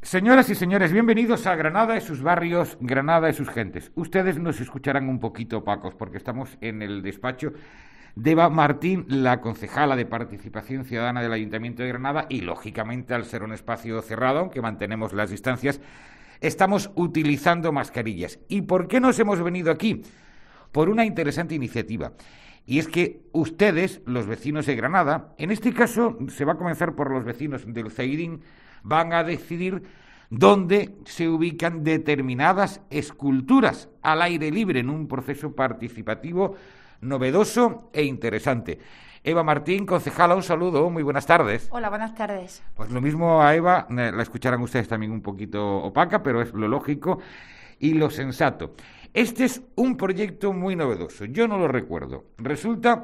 Señoras y señores, bienvenidos a Granada y sus barrios, Granada y sus gentes. Ustedes nos escucharán un poquito opacos porque estamos en el despacho de Eva Martín, la concejala de Participación Ciudadana del Ayuntamiento de Granada, y lógicamente, al ser un espacio cerrado, aunque mantenemos las distancias, estamos utilizando mascarillas. ¿Y por qué nos hemos venido aquí? Por una interesante iniciativa. Y es que ustedes, los vecinos de Granada, en este caso se va a comenzar por los vecinos del Zaidín, van a decidir dónde se ubican determinadas esculturas al aire libre en un proceso participativo novedoso e interesante. Eva Martín, concejala, un saludo, muy buenas tardes. Hola, buenas tardes. Pues lo mismo a Eva, la escucharán ustedes también un poquito opaca, pero es lo lógico y lo sensato. Este es un proyecto muy novedoso, yo no lo recuerdo. Resulta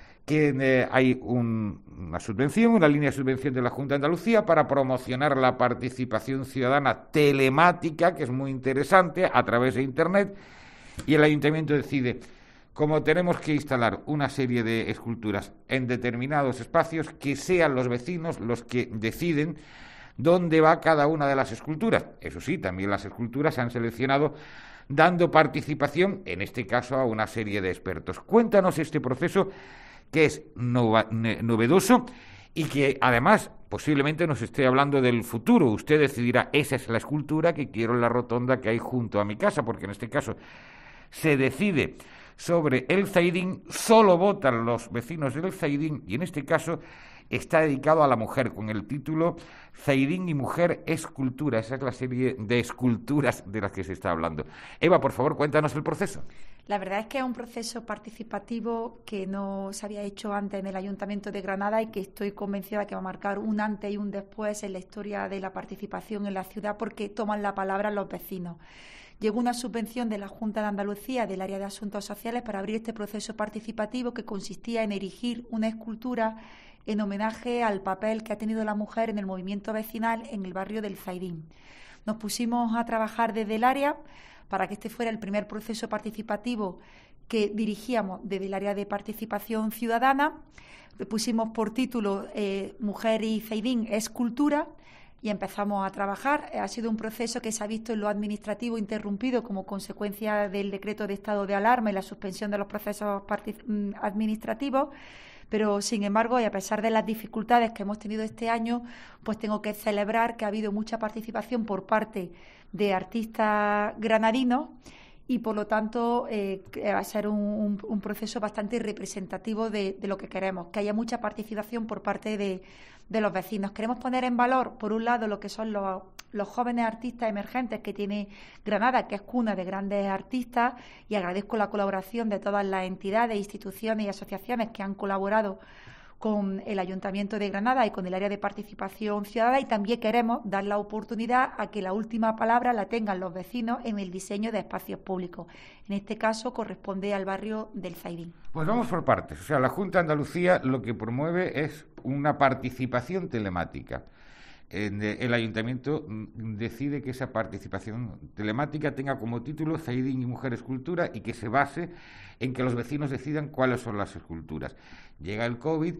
que hay una subvención, una línea de subvención de la Junta de Andalucía para promocionar la participación ciudadana telemática, que es muy interesante, a través de Internet, y el Ayuntamiento decide, como tenemos que instalar una serie de esculturas en determinados espacios, que sean los vecinos los que deciden dónde va cada una de las esculturas. Eso sí, también las esculturas se han seleccionado dando participación, en este caso, a una serie de expertos. Cuéntanos este proceso que es novedoso y que además posiblemente nos esté hablando del futuro. Usted decidirá, esa es la escultura que quiero en la rotonda que hay junto a mi casa, porque en este caso se decide sobre el Zaidín, solo votan los vecinos del Zaidín, y en este caso está dedicado a la mujer, con el título Zaidín y Mujer Escultura. Esa es la serie de esculturas de las que se está hablando. Eva, por favor, cuéntanos el proceso. La verdad es que es un proceso participativo que no se había hecho antes en el Ayuntamiento de Granada y que estoy convencida que va a marcar un antes y un después en la historia de la participación en la ciudad, porque toman la palabra los vecinos. Llegó una subvención de la Junta de Andalucía del área de Asuntos Sociales para abrir este proceso participativo, que consistía en erigir una escultura en homenaje al papel que ha tenido la mujer en el movimiento vecinal en el barrio del Zaidín. Nos pusimos a trabajar desde el área para que este fuera el primer proceso participativo que dirigíamos desde el área de participación ciudadana. Le pusimos por título Mujer y Zaidín Escultura, y empezamos a trabajar. Ha sido un proceso que se ha visto en lo administrativo interrumpido como consecuencia del decreto de estado de alarma y la suspensión de los procesos administrativos, pero sin embargo, y a pesar de las dificultades que hemos tenido este año, pues tengo que celebrar que ha habido mucha participación por parte de artistas granadinos, y por lo tanto va a ser un proceso bastante representativo de lo que queremos, que haya mucha participación por parte de los vecinos. Queremos poner en valor, por un lado, lo que son los jóvenes artistas emergentes que tiene Granada, que es cuna de grandes artistas, y agradezco la colaboración de todas las entidades, instituciones y asociaciones que han colaborado con el Ayuntamiento de Granada y con el área de participación ciudadana, y también queremos dar la oportunidad a que la última palabra la tengan los vecinos en el diseño de espacios públicos. En este caso corresponde al barrio del Zaidín. Pues vamos por partes. O sea, la Junta de Andalucía lo que promueve es una participación telemática. El Ayuntamiento decide que esa participación telemática tenga como título Zaidín y Mujer Escultura, y que se base en que los vecinos decidan cuáles son las esculturas. Llega el COVID,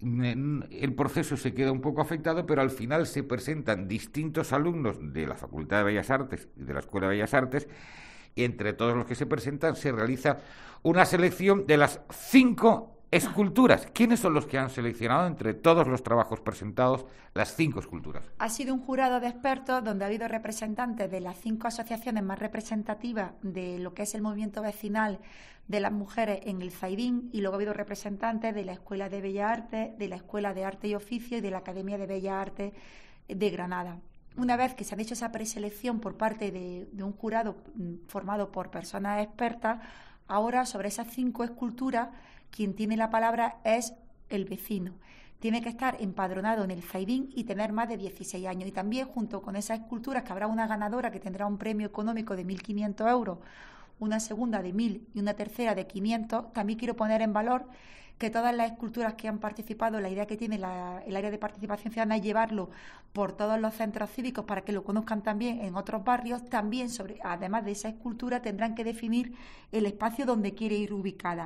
el proceso se queda un poco afectado, pero al final se presentan distintos alumnos de la Facultad de Bellas Artes y de la Escuela de Bellas Artes, y entre todos los que se presentan se realiza una selección de las 5 esculturas. ¿Quiénes son los que han seleccionado entre todos los trabajos presentados las 5 esculturas? Ha sido un jurado de expertos donde ha habido representantes de las 5 asociaciones más representativas de lo que es el movimiento vecinal de las mujeres en el Zaidín, y luego ha habido representantes de la Escuela de Bellas Artes, de la Escuela de Arte y Oficio y de la Academia de Bellas Artes de Granada. Una vez que se han hecho esa preselección por parte de un jurado formado por personas expertas, ahora sobre esas 5 esculturas quien tiene la palabra es el vecino. Tiene que estar empadronado en el Zaidín y tener más de 16 años. Y también, junto con esas esculturas, que habrá una ganadora que tendrá un premio económico de 1.500 euros, una segunda de 1.000 y una tercera de 500, también quiero poner en valor que todas las esculturas que han participado, la idea que tiene el área de participación ciudadana es llevarlo por todos los centros cívicos para que lo conozcan también en otros barrios. También, además de esa escultura, tendrán que definir el espacio donde quiere ir ubicada.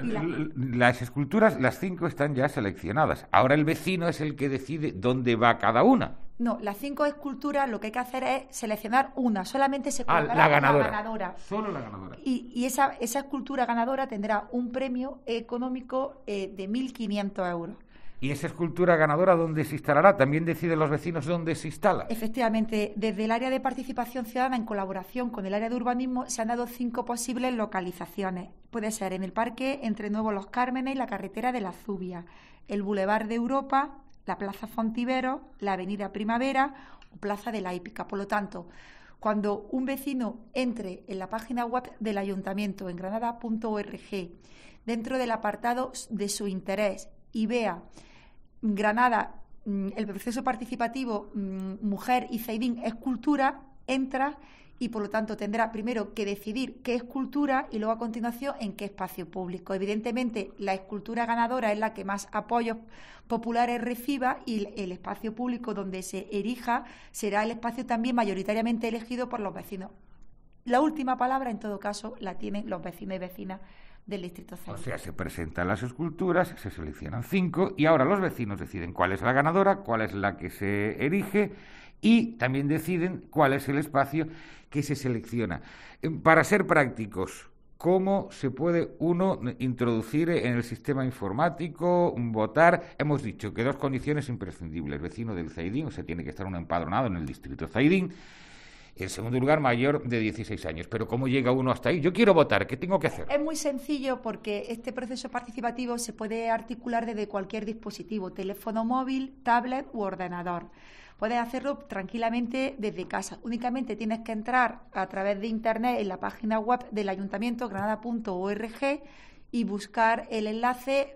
Las esculturas, las 5 están ya seleccionadas. Ahora el vecino es el que decide dónde va cada una. No, las 5 esculturas lo que hay que hacer es seleccionar una, solamente se colocará la ganadora. La ganadora. Solo la ganadora. Y esa escultura ganadora tendrá un premio económico de 1.500 euros. ¿Y esa escultura ganadora dónde se instalará? ¿También deciden los vecinos dónde se instala? Efectivamente, desde el área de participación ciudadana, en colaboración con el área de urbanismo, se han dado 5 posibles localizaciones. Puede ser en el parque entre Nuevo Los Cármenes y la carretera de la Zubia, el Boulevard de Europa, la Plaza Fontivero, la Avenida Primavera o Plaza de la Hípica. Por lo tanto, cuando un vecino entre en la página web del ayuntamiento, en granada.org, dentro del apartado de su interés, y vea Granada, el proceso participativo Mujer y Zaidín es cultura, entra y por lo tanto tendrá primero que decidir qué es cultura y luego a continuación en qué espacio público. Evidentemente la escultura ganadora es la que más apoyos populares reciba y el espacio público donde se erija será el espacio también mayoritariamente elegido por los vecinos. La última palabra en todo caso la tienen los vecinos y vecinas del distrito Zaidín. O sea, se presentan las esculturas, se seleccionan 5 y ahora los vecinos deciden cuál es la ganadora, cuál es la que se erige y también deciden cuál es el espacio que se selecciona. Para ser prácticos, ¿cómo se puede uno introducir en el sistema informático, votar? Hemos dicho que 2 condiciones imprescindibles. Vecino del Zaidín, o sea, tiene que estar uno empadronado en el distrito Zaidín. En segundo lugar, mayor de 16 años. Pero ¿cómo llega uno hasta ahí? Yo quiero votar, ¿qué tengo que hacer? Es muy sencillo porque este proceso participativo se puede articular desde cualquier dispositivo, teléfono móvil, tablet u ordenador. Puedes hacerlo tranquilamente desde casa. Únicamente tienes que entrar a través de internet en la página web del ayuntamiento, granada.org, y buscar el enlace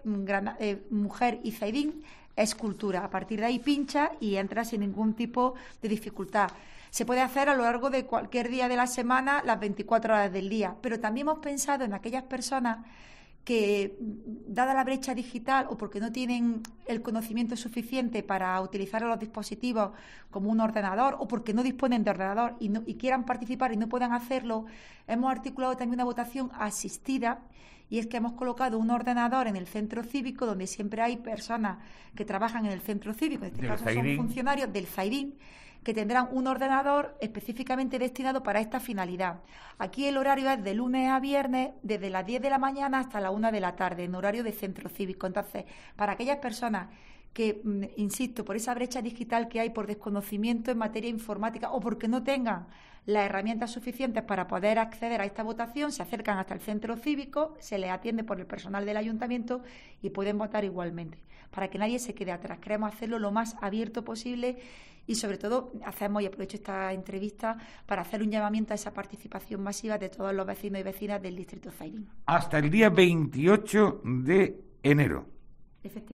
Mujer y Zaidín Escultura. A partir de ahí pincha y entras sin ningún tipo de dificultad. Se puede hacer a lo largo de cualquier día de la semana, las 24 horas del día, pero también hemos pensado en aquellas personas que, dada la brecha digital o porque no tienen el conocimiento suficiente para utilizar los dispositivos como un ordenador o porque no disponen de ordenador y quieran participar y no puedan hacerlo, hemos articulado también una votación asistida. Y es que hemos colocado un ordenador en el centro cívico donde siempre hay personas que trabajan en el centro cívico, en este caso son funcionarios del Zaidín, que tendrán un ordenador específicamente destinado para esta finalidad. Aquí el horario es de lunes a viernes, desde las 10 de la mañana hasta la 1 de la tarde, en horario de centro cívico. Entonces, para aquellas personas que, insisto, por esa brecha digital que hay, por desconocimiento en materia informática o porque no tengan las herramientas suficientes para poder acceder a esta votación, se acercan hasta el centro cívico, se les atiende por el personal del ayuntamiento y pueden votar igualmente, para que nadie se quede atrás. Queremos hacerlo lo más abierto posible y sobre todo hacemos, y aprovecho esta entrevista para hacer un llamamiento a esa participación masiva de todos los vecinos y vecinas del distrito Zaidín. Hasta el día 28 de enero. Efectivamente.